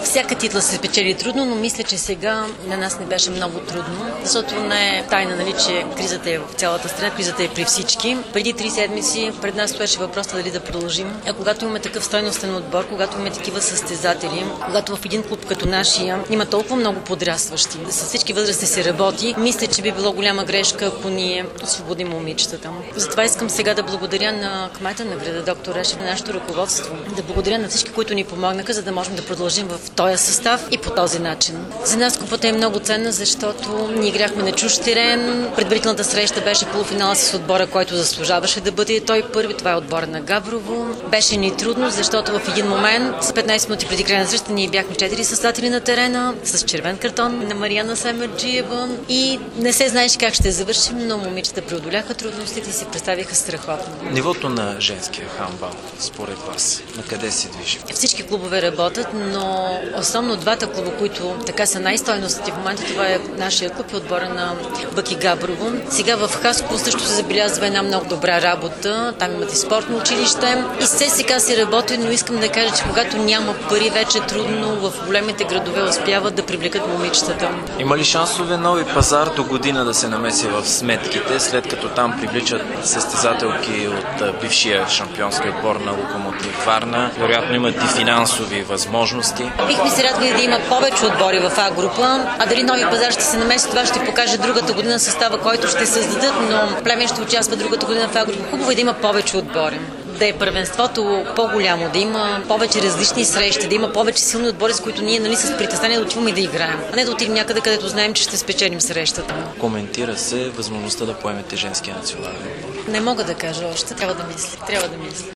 Всяка титла се спечели трудно, но мисля, че сега на нас не беше много трудно, защото не е тайна, нали, че кризата е в цялата страна, кризата е при всички. Преди 3 седмици пред нас стоеше въпроса дали да продължим. А когато имаме такъв стойностен отбор, когато имаме такива състезатели, когато в един клуб като нашия има толкова много подрастващи, с всички възрасти се работи, мисля, че би било голяма грешка, ако ние освободим момичетата. Затова искам сега да благодаря на кмета на града, доктор Решев, на нашето ръководство, да благодаря на всички, които ни помогнаха, за да можем да продължим в този състав и по този начин. За нас купата е много ценна, защото ние играхме на чужд терен. Предварителната среща беше полуфинала с отбора, който заслужаваше да бъде той първи. Това е отбора на Габрово. Беше ни трудно, защото в един момент, 15 минути преди края на среща, ние бяхме 4 състезатели на терена с червен картон на Мариана Семерджиева и не се знаеше как ще завършим, но момичета преодоляха трудностите и се представиха страхотно. Нивото на женския хандбал, според вас, на къде се движи? Всички клубове работят, но основно двата клуба, които така са най-стойностни в момента, това е нашия клуб и отбора на Бъки Габрово. Сега в Хасково също се забелязва една много добра работа. Там имат и спортно училище. И сега се работи, но искам да кажа, че когато няма пари, вече е трудно в големите градове успяват да привлекат момичетата. Има ли шансове нови пазар до година да се намеси в сметките, след като там привличат състезателки от бившия шампионски отбор на Локомотив Варна? Вероятно имат и финансови възможности. Бихме се радвали да има повече отбори в А група, а дали нови пазар ще се намеси, това ще покаже другата година състава, който ще създадат, но Плевен ще участва другата година в А група. Хубаво е да има повече отбори. Да е първенството по-голямо, да има повече различни срещи, да има повече силни отбори, с които ние, нали, с притеснение да отиваме да играем, а не да отидем някъде, където знаем, че ще спечелим срещата. Коментира се възможността да поемете женския национален отбор. Не мога да кажа още. Трябва да мисля.